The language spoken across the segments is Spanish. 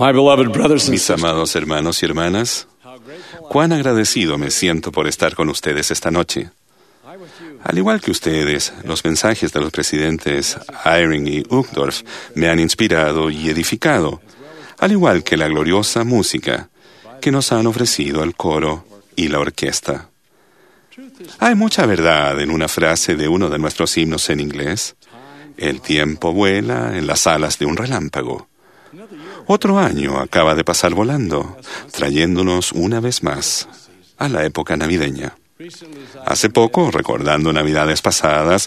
My beloved brothers and Mis sisters, amados hermanos y hermanas, cuán agradecido me siento por estar con ustedes esta noche. Al igual que ustedes, los mensajes de los presidentes Eyring y Uchtdorf me han inspirado y edificado, al igual que la gloriosa música que nos han ofrecido el coro y la orquesta. Hay mucha verdad en una frase de uno de nuestros himnos en inglés: el tiempo vuela en las alas de un relámpago. Otro año acaba de pasar volando, trayéndonos una vez más a la época navideña. Hace poco, recordando Navidades pasadas,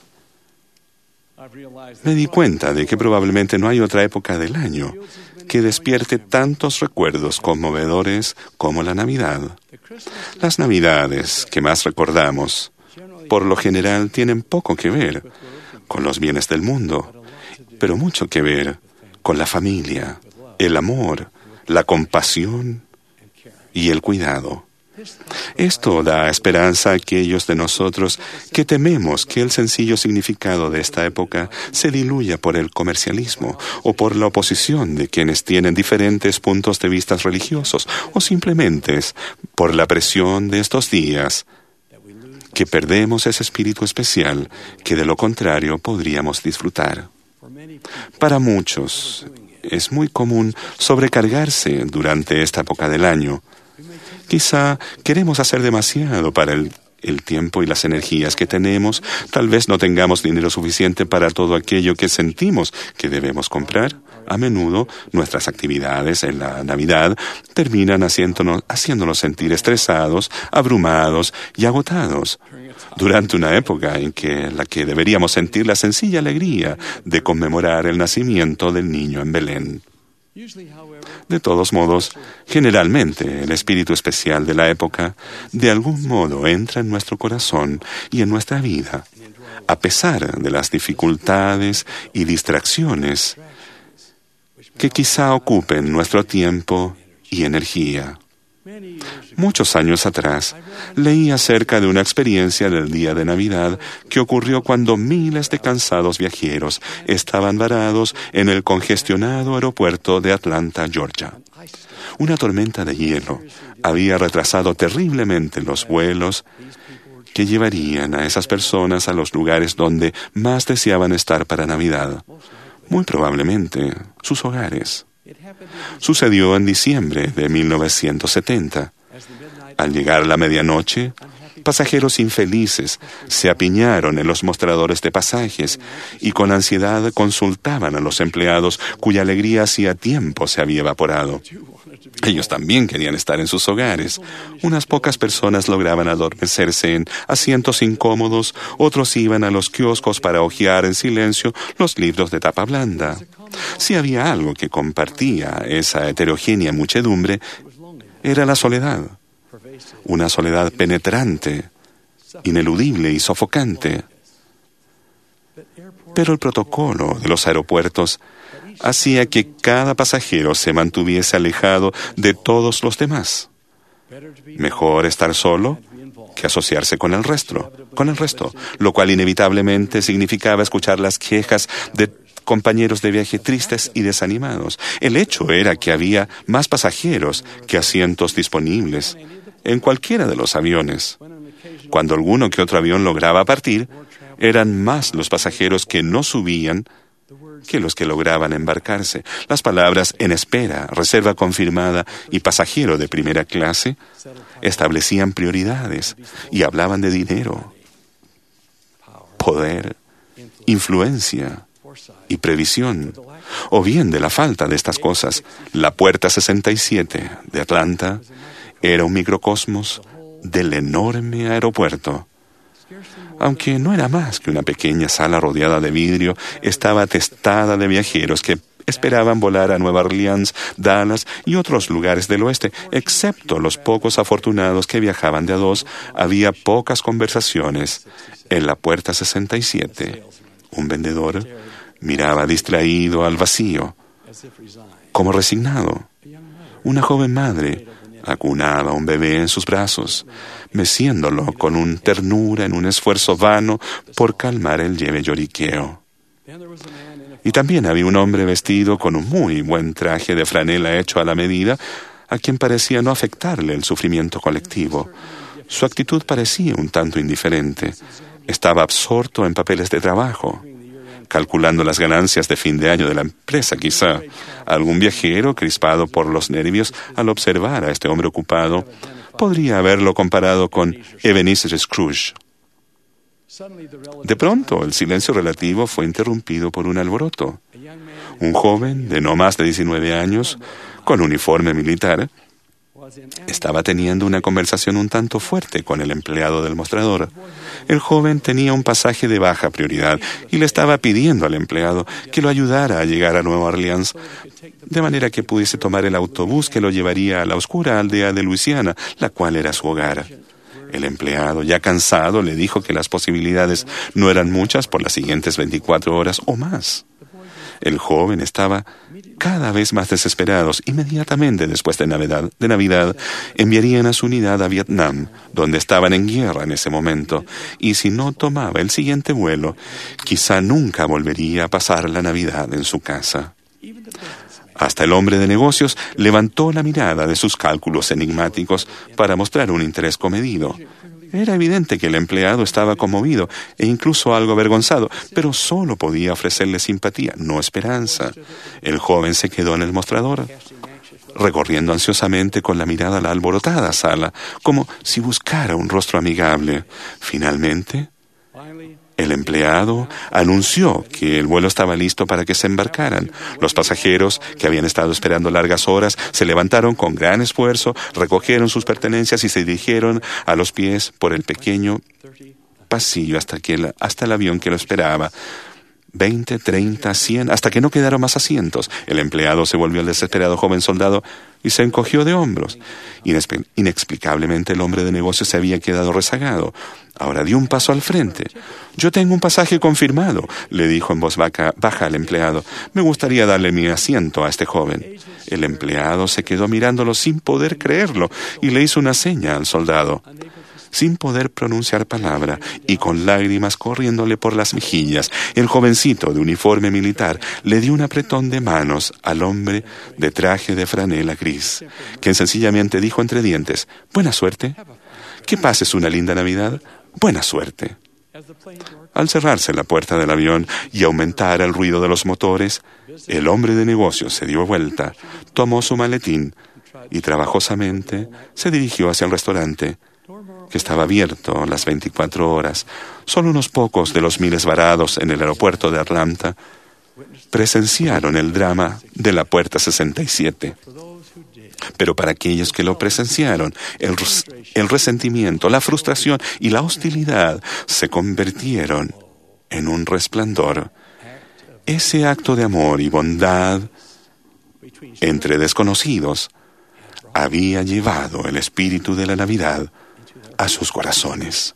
me di cuenta de que probablemente no hay otra época del año que despierte tantos recuerdos conmovedores como la Navidad. Las Navidades que más recordamos, por lo general, tienen poco que ver con los bienes del mundo, pero mucho que ver con la familia, el amor, la compasión y el cuidado. Esto da esperanza a aquellos de nosotros que tememos que el sencillo significado de esta época se diluya por el comercialismo o por la oposición de quienes tienen diferentes puntos de vista religiosos o simplemente por la presión de estos días, que perdemos ese espíritu especial que de lo contrario podríamos disfrutar. Para muchos es muy común sobrecargarse durante esta época del año. Quizá queremos hacer demasiado para el tiempo y las energías que tenemos. Tal vez no tengamos dinero suficiente para todo aquello que sentimos que debemos comprar. A menudo nuestras actividades en la Navidad terminan haciéndonos sentir estresados, abrumados y agotados, durante una época en la que deberíamos sentir la sencilla alegría de conmemorar el nacimiento del niño en Belén. De todos modos, generalmente el espíritu especial de la época de algún modo entra en nuestro corazón y en nuestra vida, a pesar de las dificultades y distracciones que quizá ocupen nuestro tiempo y energía. Muchos años atrás, leí acerca de una experiencia del día de Navidad que ocurrió cuando miles de cansados viajeros estaban varados en el congestionado aeropuerto de Atlanta, Georgia. Una tormenta de hielo había retrasado terriblemente los vuelos que llevarían a esas personas a los lugares donde más deseaban estar para Navidad, muy probablemente sus hogares. Sucedió en diciembre de 1970. Al llegar la medianoche, pasajeros infelices se apiñaron en los mostradores de pasajes y con ansiedad consultaban a los empleados cuya alegría hacía tiempo se había evaporado. Ellos también querían estar en sus hogares. Unas pocas personas lograban adormecerse en asientos incómodos, otros iban a los kioscos para hojear en silencio los libros de tapa blanda. Si había algo que compartía esa heterogénea muchedumbre, era la soledad. Una soledad penetrante, ineludible y sofocante. Pero el protocolo de los aeropuertos hacía que cada pasajero se mantuviese alejado de todos los demás. Mejor estar solo que asociarse con el resto, lo cual inevitablemente significaba escuchar las quejas de compañeros de viaje tristes y desanimados. El hecho era que había más pasajeros que asientos disponibles en cualquiera de los aviones. Cuando alguno que otro avión lograba partir, eran más los pasajeros que no subían que los que lograban embarcarse. Las palabras en espera, reserva confirmada y pasajero de primera clase establecían prioridades y hablaban de dinero, poder, influencia y previsión, o bien de la falta de estas cosas. La Puerta 67 de Atlanta era un microcosmos del enorme aeropuerto. Aunque no era más que una pequeña sala rodeada de vidrio, estaba atestada de viajeros que esperaban volar a Nueva Orleans, Dallas y otros lugares del oeste. Excepto los pocos afortunados que viajaban de a dos, había pocas conversaciones en la Puerta 67. Un vendedor miraba distraído al vacío, como resignado. Una joven madre acunaba a un bebé en sus brazos, meciéndolo con ternura en un esfuerzo vano por calmar el leve lloriqueo. Y también había un hombre vestido con un muy buen traje de franela hecho a la medida, a quien parecía no afectarle el sufrimiento colectivo. Su actitud parecía un tanto indiferente. Estaba absorto en papeles de trabajo, calculando las ganancias de fin de año de la empresa, quizá. Algún viajero, crispado por los nervios al observar a este hombre ocupado, podría haberlo comparado con Ebenezer Scrooge. De pronto, el silencio relativo fue interrumpido por un alboroto. Un joven de no más de 19 años, con uniforme militar, estaba teniendo una conversación un tanto fuerte con el empleado del mostrador. El joven tenía un pasaje de baja prioridad y le estaba pidiendo al empleado que lo ayudara a llegar a Nueva Orleans, de manera que pudiese tomar el autobús que lo llevaría a la oscura aldea de Luisiana, la cual era su hogar. El empleado, ya cansado, le dijo que las posibilidades no eran muchas por las siguientes 24 horas o más. El joven estaba cada vez más desesperado. Inmediatamente después de Navidad, enviarían a su unidad a Vietnam, donde estaban en guerra en ese momento, y si no tomaba el siguiente vuelo, quizá nunca volvería a pasar la Navidad en su casa. Hasta el hombre de negocios levantó la mirada de sus cálculos enigmáticos para mostrar un interés comedido. Era evidente que el empleado estaba conmovido e incluso algo avergonzado, pero solo podía ofrecerle simpatía, no esperanza. El joven se quedó en el mostrador, recorriendo ansiosamente con la mirada la alborotada sala, como si buscara un rostro amigable. Finalmente, el empleado anunció que el vuelo estaba listo para que se embarcaran. Los pasajeros, que habían estado esperando largas horas, se levantaron con gran esfuerzo, recogieron sus pertenencias y se dirigieron a los pies por el pequeño pasillo hasta el avión que lo esperaba. 20, 30, 100, hasta que no quedaron más asientos. El empleado se volvió al desesperado joven soldado y se encogió de hombros. Inexplicablemente el hombre de negocios se había quedado rezagado. Ahora dio un paso al frente. «Yo tengo un pasaje confirmado», le dijo en voz baja al empleado. «Me gustaría darle mi asiento a este joven». El empleado se quedó mirándolo sin poder creerlo y le hizo una seña al soldado. Sin poder pronunciar palabra y con lágrimas corriéndole por las mejillas, el jovencito de uniforme militar le dio un apretón de manos al hombre de traje de franela gris, quien sencillamente dijo entre dientes: «Buena suerte. Que pases una linda Navidad. Buena suerte». Al cerrarse la puerta del avión y aumentar el ruido de los motores, el hombre de negocios se dio vuelta, tomó su maletín y trabajosamente se dirigió hacia el restaurante, que estaba abierto las 24 horas. Solo unos pocos de los miles varados en el aeropuerto de Atlanta presenciaron el drama de la Puerta 67. Pero para aquellos que lo presenciaron, el resentimiento, la frustración y la hostilidad se convirtieron en un resplandor. Ese acto de amor y bondad entre desconocidos había llevado el espíritu de la Navidad a sus corazones.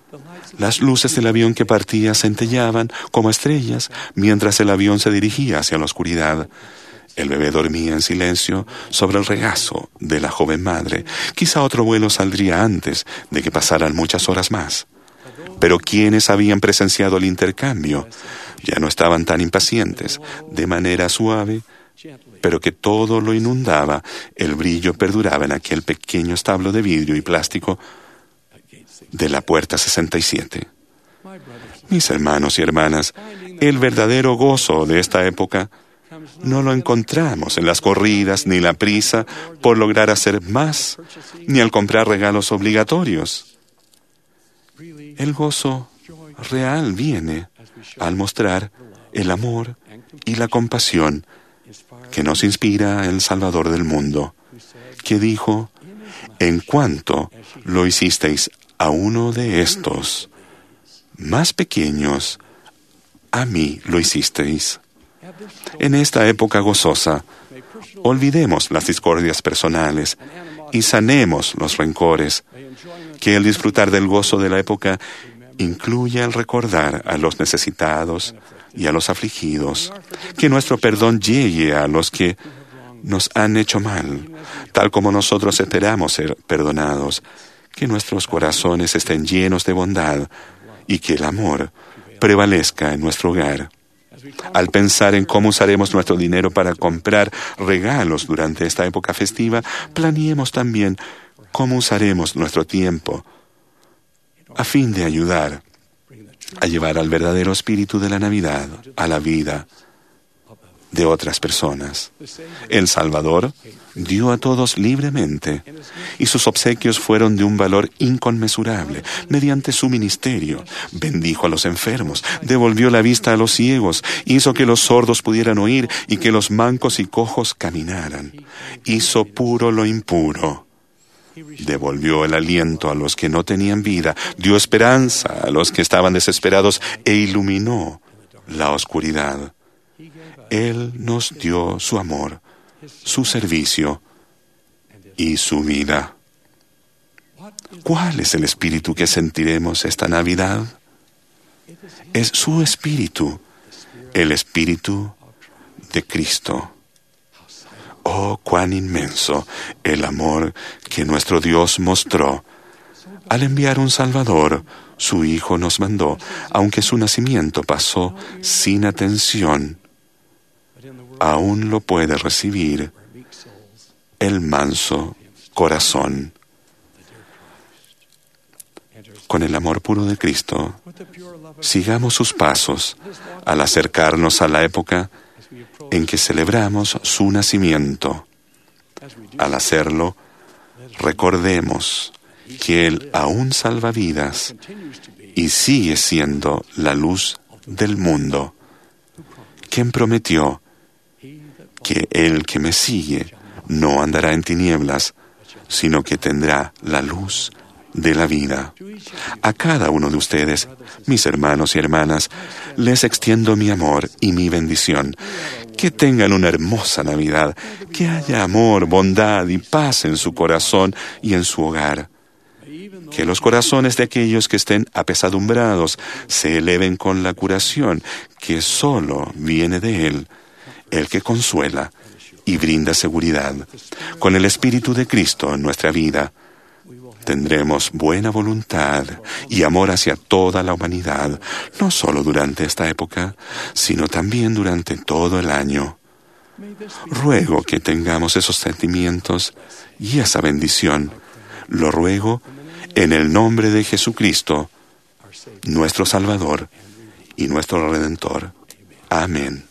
Las luces del avión que partía centellaban como estrellas mientras el avión se dirigía hacia la oscuridad. El bebé dormía en silencio sobre el regazo de la joven madre. Quizá otro vuelo saldría antes de que pasaran muchas horas más. Pero quienes habían presenciado el intercambio ya no estaban tan impacientes. De manera suave, pero que todo lo inundaba, el brillo perduraba en aquel pequeño establo de vidrio y plástico de la Puerta 67. Mis hermanos y hermanas, el verdadero gozo de esta época no lo encontramos en las corridas ni la prisa por lograr hacer más, ni al comprar regalos obligatorios. El gozo real viene al mostrar el amor y la compasión que nos inspira el Salvador del mundo, que dijo: «En cuanto lo hicisteis a uno de estos más pequeños, a mí lo hicisteis». En esta época gozosa, olvidemos las discordias personales y sanemos los rencores. Que el disfrutar del gozo de la época incluya el recordar a los necesitados y a los afligidos. Que nuestro perdón llegue a los que nos han hecho mal, tal como nosotros esperamos ser perdonados. Que nuestros corazones estén llenos de bondad y que el amor prevalezca en nuestro hogar. Al pensar en cómo usaremos nuestro dinero para comprar regalos durante esta época festiva, planeemos también cómo usaremos nuestro tiempo a fin de ayudar a llevar al verdadero espíritu de la Navidad a la vida de otras personas. El Salvador dio a todos libremente y sus obsequios fueron de un valor inconmensurable. Mediante su ministerio, bendijo a los enfermos, devolvió la vista a los ciegos, hizo que los sordos pudieran oír y que los mancos y cojos caminaran. Hizo puro lo impuro. Devolvió el aliento a los que no tenían vida, dio esperanza a los que estaban desesperados e iluminó la oscuridad. Él nos dio su amor, su servicio y su vida. ¿Cuál es el espíritu que sentiremos esta Navidad? Es su espíritu, el espíritu de Cristo. Oh, cuán inmenso el amor que nuestro Dios mostró. Al enviar un Salvador, su Hijo nos mandó, aunque su nacimiento pasó sin atención, aún lo puede recibir el manso corazón. Con el amor puro de Cristo, sigamos sus pasos al acercarnos a la época en que celebramos su nacimiento. Al hacerlo, recordemos que Él aún salva vidas y sigue siendo la luz del mundo, quien prometió que el que me sigue no andará en tinieblas, sino que tendrá la luz de la vida. A cada uno de ustedes, mis hermanos y hermanas, les extiendo mi amor y mi bendición. Que tengan una hermosa Navidad, que haya amor, bondad y paz en su corazón y en su hogar. Que los corazones de aquellos que estén apesadumbrados se eleven con la curación que solo viene de Él, el que consuela y brinda seguridad. Con el Espíritu de Cristo en nuestra vida, tendremos buena voluntad y amor hacia toda la humanidad, no solo durante esta época, sino también durante todo el año. Ruego que tengamos esos sentimientos y esa bendición. Lo ruego en el nombre de Jesucristo, nuestro Salvador y nuestro Redentor. Amén.